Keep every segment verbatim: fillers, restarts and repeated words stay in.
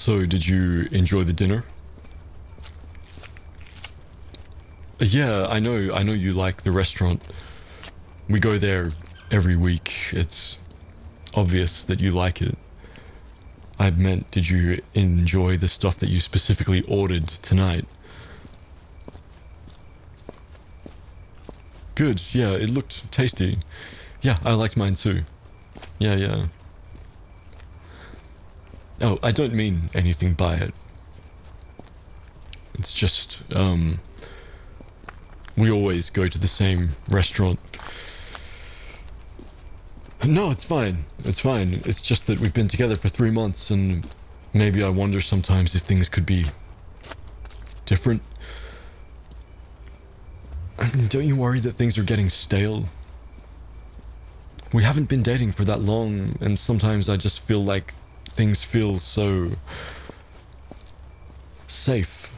So, did you enjoy the dinner? Yeah, I know, I know you like the restaurant. We go there every week. It's obvious that you like it. I meant, did you enjoy the stuff that you specifically ordered tonight? Good, yeah, it looked tasty. Yeah, I liked mine too. Yeah, yeah. Oh, I don't mean anything by it. It's just, um... we always go to the same restaurant. No, it's fine. It's fine. It's just that we've been together for three months and maybe I wonder sometimes if things could be different. I mean, don't you worry that things are getting stale? We haven't been dating for that long, and sometimes I just feel like things feel so safe.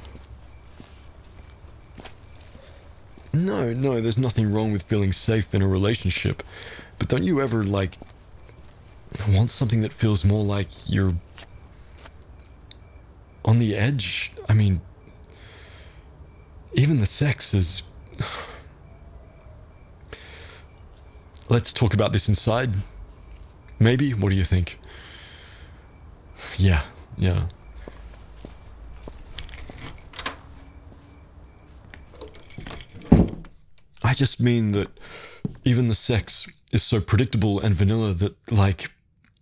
No, no, there's nothing wrong with feeling safe in a relationship. But don't you ever, like, want something that feels more like you're on the edge? I mean, even the sex is... Let's talk about this inside. Maybe? What do you think? Yeah, yeah. I just mean that even the sex is so predictable and vanilla that, like...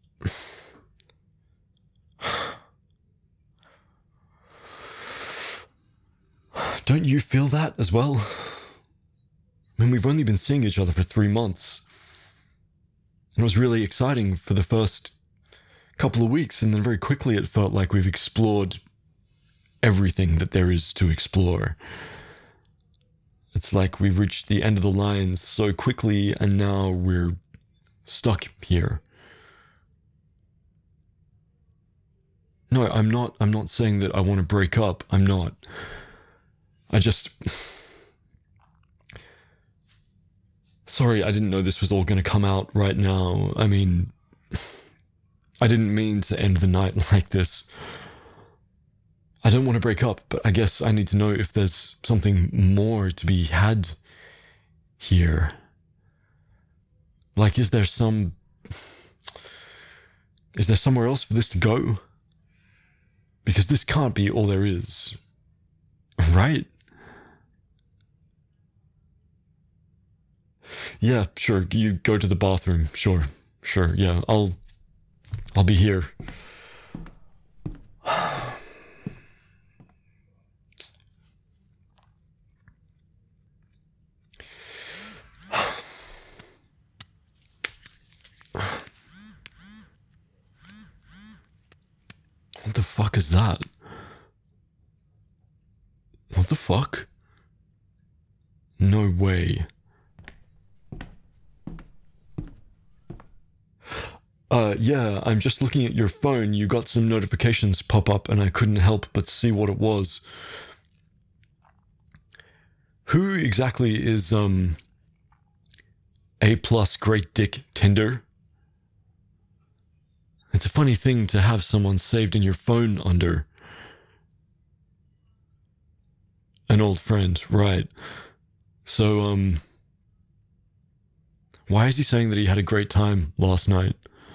Don't you feel that as well? I mean, we've only been seeing each other for three months. And it was really exciting for the first couple of weeks, and then very quickly it felt like we've explored everything that there is to explore. It's like we've reached the end of the line so quickly, and now we're stuck here. No, I'm not, I'm not saying that I want to break up. I'm not. I just... Sorry, I didn't know this was all going to come out right now. I mean, I didn't mean to end the night like this. I don't want to break up, but I guess I need to know if there's something more to be had here. Like, is there some... Is there somewhere else for this to go? Because this can't be all there is. Right? Yeah, sure, you go to the bathroom. Sure, sure, yeah, I'll... I'll be here. What the fuck is that? What the fuck? No way. Uh, yeah, I'm just looking at your phone. You got some notifications pop up and I couldn't help but see what it was. Who exactly is, um... A plus Great Dick Tinder? It's a funny thing to have someone saved in your phone under. An old friend, right. So, um... why is he saying that he had a great time last night?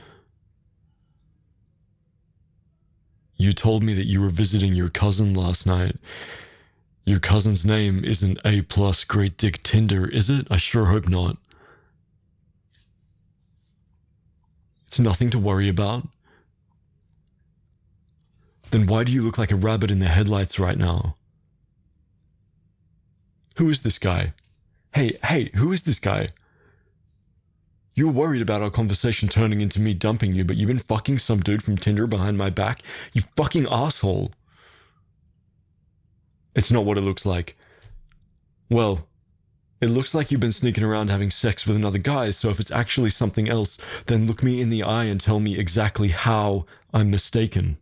You told me that you were visiting your cousin last night. Your cousin's name isn't A plus Great Dick Tinder, is it? I sure hope not. It's nothing to worry about. Then why do you look like a rabbit in the headlights right now? Who is this guy? Hey, hey, who is this guy? You were worried about our conversation turning into me dumping you, but you've been fucking some dude from Tinder behind my back? You fucking asshole. It's not what it looks like. Well, it looks like you've been sneaking around having sex with another guy, so if it's actually something else, then look me in the eye and tell me exactly how I'm mistaken.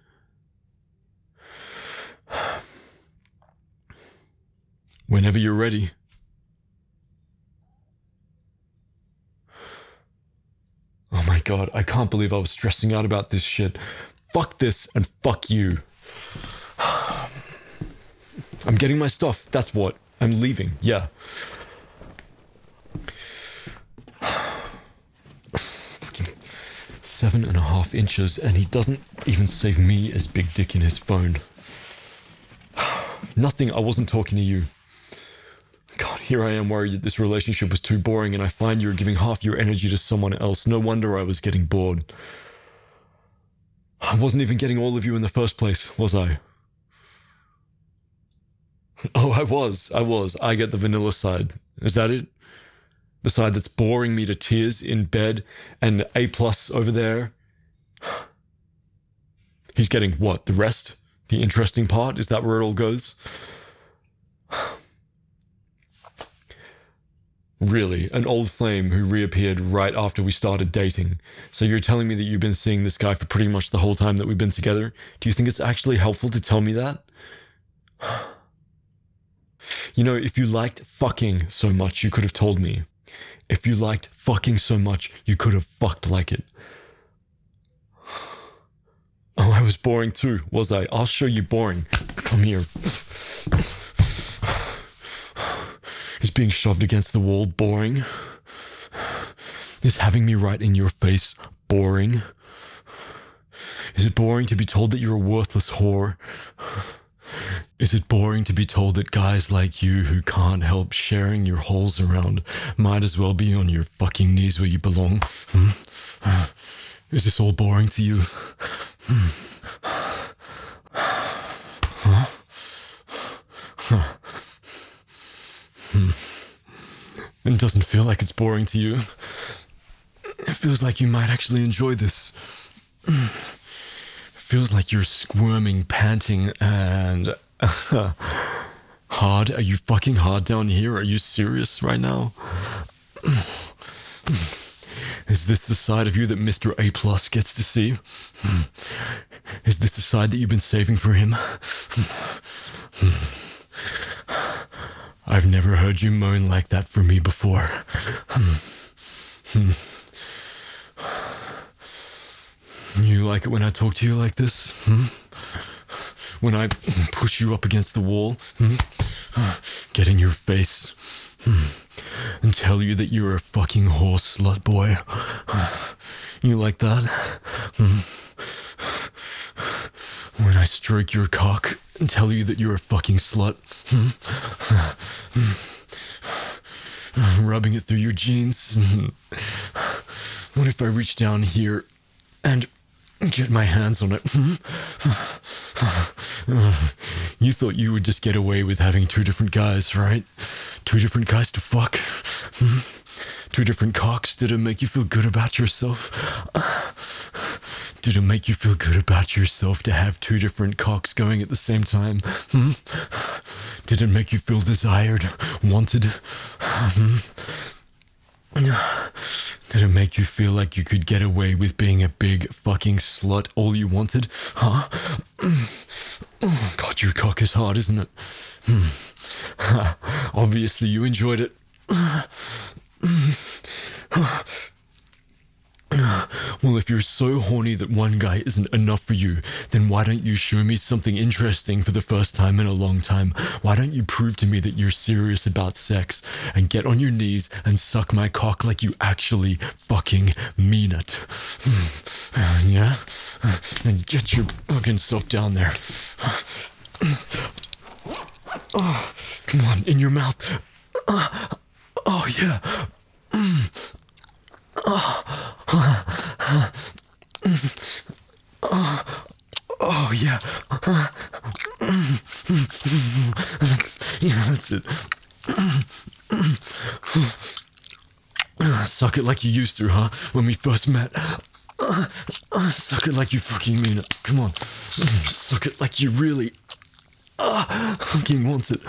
Whenever you're ready. Oh my god, I can't believe I was stressing out about this shit. fuck this and fuck you. I'm getting my stuff, that's what. I'm leaving, yeah. Fucking seven and a half inches, and he doesn't even save me as Big Dick in his phone. Nothing, I wasn't talking to you. God, here I am worried that this relationship was too boring, and I find you're giving half your energy to someone else. No wonder I was getting bored. I wasn't even getting all of you in the first place, was I? Oh, I was, I was. I get the vanilla side. Is that it? The side that's boring me to tears in bed, and A plus over there? He's getting what, the rest? The interesting part? Is that where it all goes? Really, an old flame who reappeared right after we started dating. So you're telling me that you've been seeing this guy for pretty much the whole time that we've been together? Do you think it's actually helpful to tell me that? You know, if you liked fucking so much, you could have told me. If you liked fucking so much, you could have fucked like it. Oh, I was boring too, was I? I'll show you boring. Come here. Is being shoved against the wall boring? Is having me right in your face boring? Is it boring to be told that you're a worthless whore? Is it boring to be told that guys like you who can't help sharing your holes around might as well be on your fucking knees where you belong? Hmm? Is this all boring to you? Hmm. Huh? Huh. Hmm. It doesn't feel like it's boring to you. It feels like you might actually enjoy this. Feels like you're squirming, panting, and hard. Are you fucking hard down here? Are you serious right now? Is this the side of you that Mister A Plus gets to see? Is this the side that you've been saving for him? I've never heard you moan like that for me before. You like it when I talk to you like this? Hmm? When I push you up against the wall? Hmm? Get in your face? Hmm? And tell you that you're a fucking whore slut boy? You like that? Hmm? When I stroke your cock and tell you that you're a fucking slut? Hmm? Rubbing it through your jeans? What if I reach down here and get my hands on it? You thought you would just get away with having two different guys, right? Two different guys to fuck? Two different cocks? Did it make you feel good about yourself? Did it make you feel good about yourself to have two different cocks going at the same time? Did it make you feel desired, wanted? Did it make you feel like you could get away with being a big fucking slut all you wanted? Huh? God, your cock is hard, isn't it? Obviously you enjoyed it. Well, if you're so horny that one guy isn't enough for you, then why don't you show me something interesting for the first time in a long time? Why don't you prove to me that you're serious about sex and get on your knees and suck my cock like you actually fucking mean it? Yeah? And get your fucking self down there. Oh, come on, in your mouth. Oh, yeah. Oh, oh yeah. That's, yeah, that's it. Suck it like you used to, huh? When we first met. Suck it like you fucking mean it. Come on. Suck it like you really fucking want it.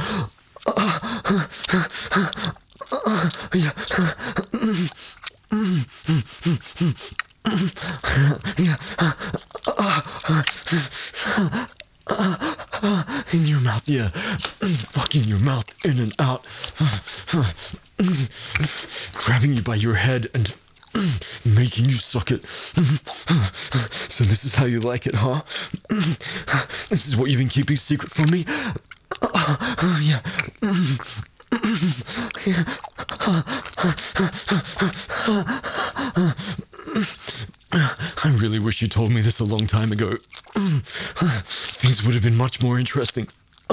Yeah. Yeah. In your mouth, yeah. Fucking your mouth, in and out. Grabbing you by your head and Making you suck it. So this is how you like it, huh? This is what you've been keeping secret from me? Yeah. I really wish you told me this a long time ago. Things would have been much more interesting.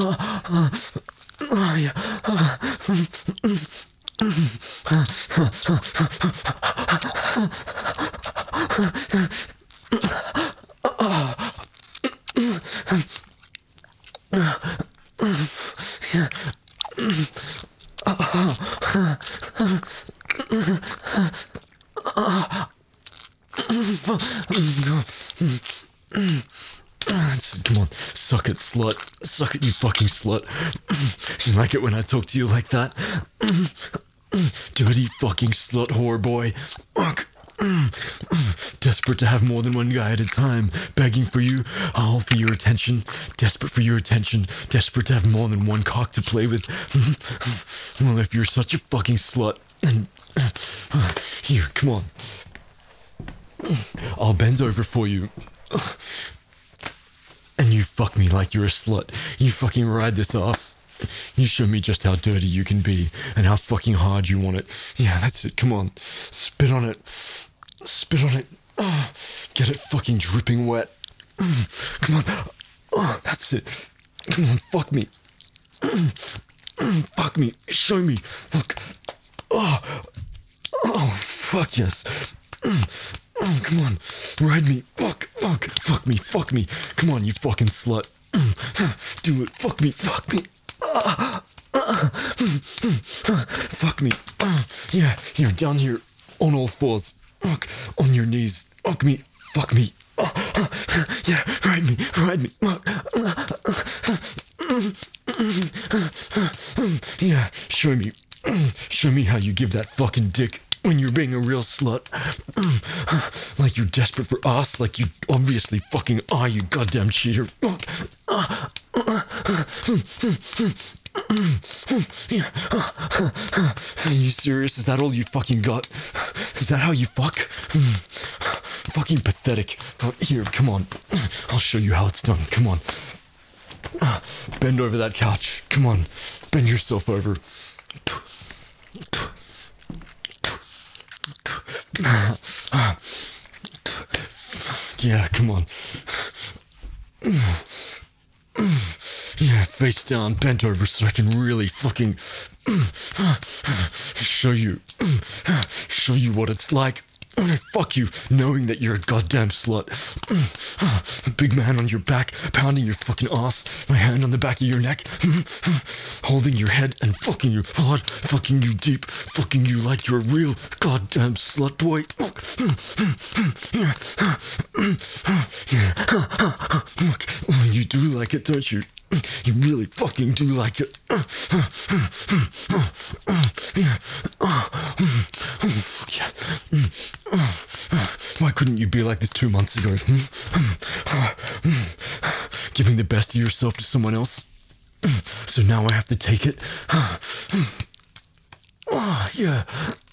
Yeah. Come on, suck it, slut. Suck it, you fucking slut. You like it when I talk to you like that? Dirty fucking slut whore boy. Fuck. Desperate to have more than one guy at a time, begging for you, all for your attention, desperate for your attention, desperate to have more than one cock to play with. Well, if you're such a fucking slut, then here, come on. I'll bend over for you. And you fuck me like you're a slut. You fucking ride this ass. You show me just how dirty you can be and how fucking hard you want it. Yeah, that's it. Come on. Spit on it. Spit on it. Oh, get it fucking dripping wet. Come on. Oh, that's it. Come on, fuck me. Fuck me. Show me. Fuck. Oh, oh fuck yes. Oh, come on. Ride me. Fuck, fuck, fuck me, fuck me. Come on, you fucking slut. Do it. Fuck me, fuck me. Fuck me. Yeah, you're down here on all fours. Fuck, on your knees. Fuck me, fuck me. Yeah, ride me, ride me. Yeah, show me. Show me how you give that fucking dick. When you're being a real slut. Like you're desperate for us, like you obviously fucking are, you goddamn cheater. Are you serious? Is that all you fucking got? Is that how you fuck? Fucking pathetic. Here, come on. I'll show you how it's done. Come on. Bend over that couch. Come on. Bend yourself over. Yeah, come on. Yeah, face down, bent over so I can really fucking show you, show you what it's like. Fuck you, knowing that you're a goddamn slut. Big man on your back, pounding your fucking ass. My hand on the back of your neck, holding your head and fucking you hard, fucking you deep, fucking you like you're a real goddamn slut boy. You do like it, don't you? You really fucking do like it. Why couldn't you be like this two months ago? Giving the best of yourself to someone else? So now I have to take it? Yeah.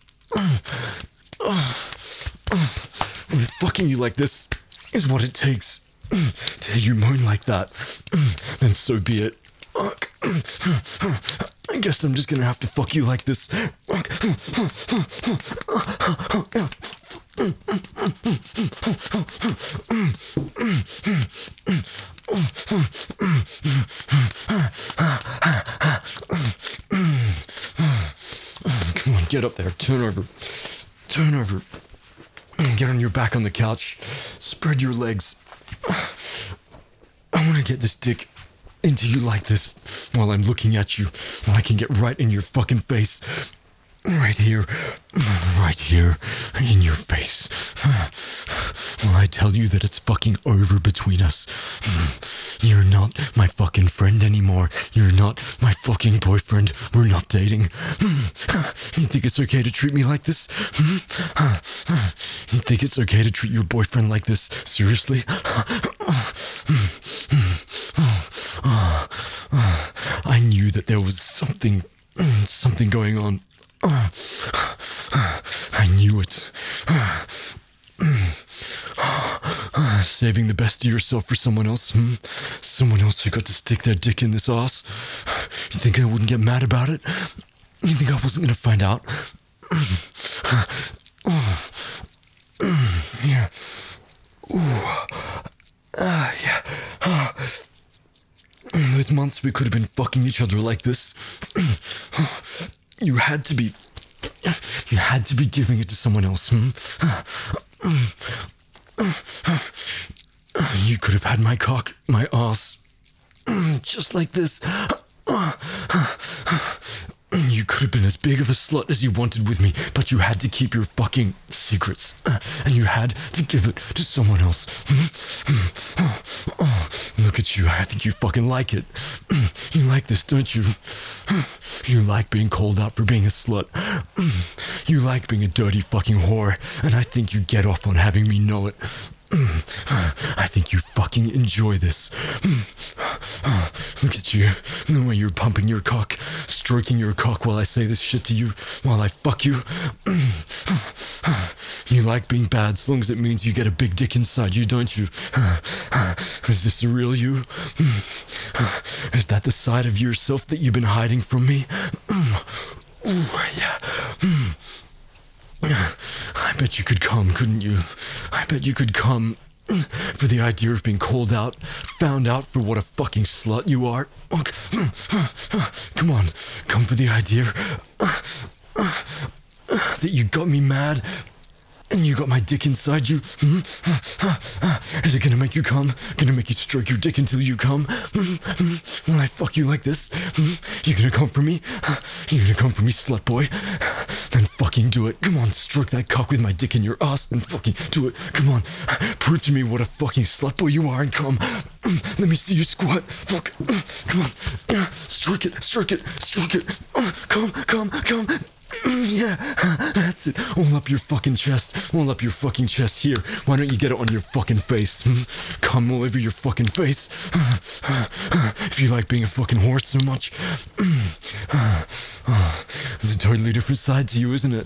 Fucking you like this is what it takes. To hear you moan like that, then so be it. I guess I'm just gonna have to fuck you like this. Come on, get up there. Turn over. Turn over. Get on your back on the couch. Spread your legs. I want to get this dick into you like this while I'm looking at you, while I can get right in your fucking face. Right here. Right here. In your face. While I tell you that it's fucking over between us. You're not my fucking friend anymore. You're not my fucking boyfriend. We're not dating. You think it's okay to treat me like this? You think it's okay to treat your boyfriend like this? Seriously? I knew that there was something, something going on. I knew it. Saving the best of yourself for someone else? Hmm? Someone else who got to stick their dick in this ass? You think I wouldn't get mad about it? You think I wasn't gonna find out? Yeah. Ooh. Uh, yeah. Uh. Those months we could have been fucking each other like this. You had to be... You had to be giving it to someone else. Hmm? You could have had my cock, my ass, just like this. You could have been as big of a slut as you wanted with me, but you had to keep your fucking secrets. And you had to give it to someone else. Look at you, I think you fucking like it. You like this, don't you? You like being called out for being a slut. You like being a dirty fucking whore, and I think you get off on having me know it. I think you fucking enjoy this. Look at you, the way you're pumping your cock, stroking your cock while I say this shit to you, while I fuck you. You like being bad as long as it means you get a big dick inside you, don't you? Is this the real you? Is that the side of yourself that you've been hiding from me? Ooh, yeah. I bet you could come, couldn't you? I bet you could come for the idea of being called out, found out for what a fucking slut you are. Come on, come for the idea that you got me mad and you got my dick inside you. Is it gonna make you come? Gonna make you stroke your dick until you come? When I fuck you like this? You gonna come for me? You gonna come for me, slut boy? Then fucking do it. Come on, stroke that cock with my dick in your ass and fucking do it. Come on, prove to me what a fucking slut boy you are and come. Let me see you squat. Fuck. Come on. Stroke it, stroke it, stroke it. Come, come, come. Yeah, that's it. All up your fucking chest. All up your fucking chest here. Why don't you get it on your fucking face? Come all over your fucking face. If you like being a fucking horse so much. There's a totally different side to you, isn't it?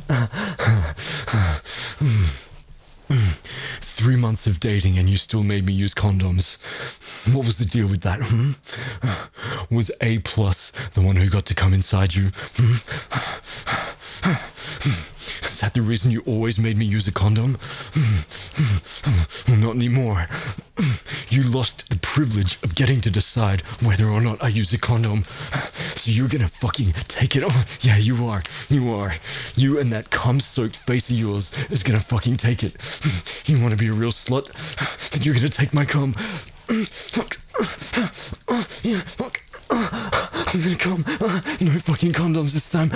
Three months of dating and you still made me use condoms. What was the deal with that? Hmm? Was A plus the one who got to come inside you? Hmm? Is that the reason you always made me use a condom? Well, not anymore. You lost the privilege of getting to decide whether or not I use a condom. So you're gonna fucking take it on. Yeah, you are. You are. You and that cum-soaked face of yours is gonna fucking take it. You wanna be a real slut? Then you're gonna take my cum. Fuck. Yeah, fuck. I'm gonna come. No fucking condoms this time.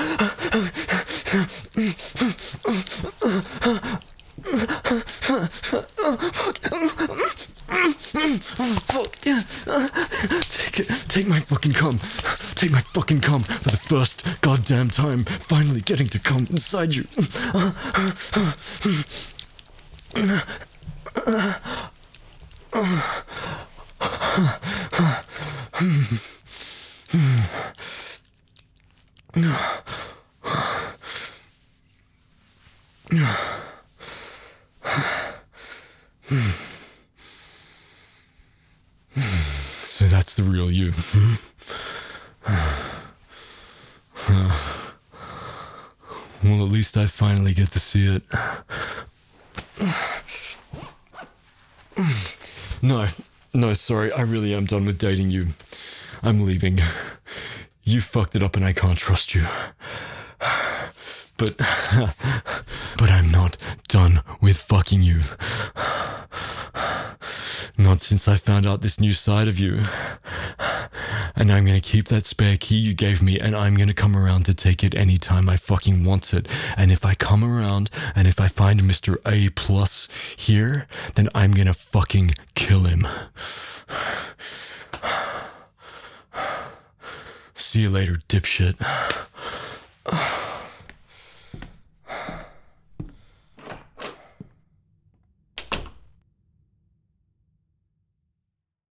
Fuck. Yeah. Take it. Take my fucking cum. Take my fucking cum for the first goddamn time. Finally getting to come inside you. So that's the real you. Well, at least I finally get to see it. No, no, sorry, I really am done with dating you. I'm leaving. You fucked it up and I can't trust you. But, but I'm not done with fucking you. Not since I found out this new side of you. And I'm gonna keep that spare key you gave me and I'm gonna come around to take it anytime I fucking want it. And if I come around and if I find Mister A plus here, then I'm gonna fucking kill him. See you later, dipshit.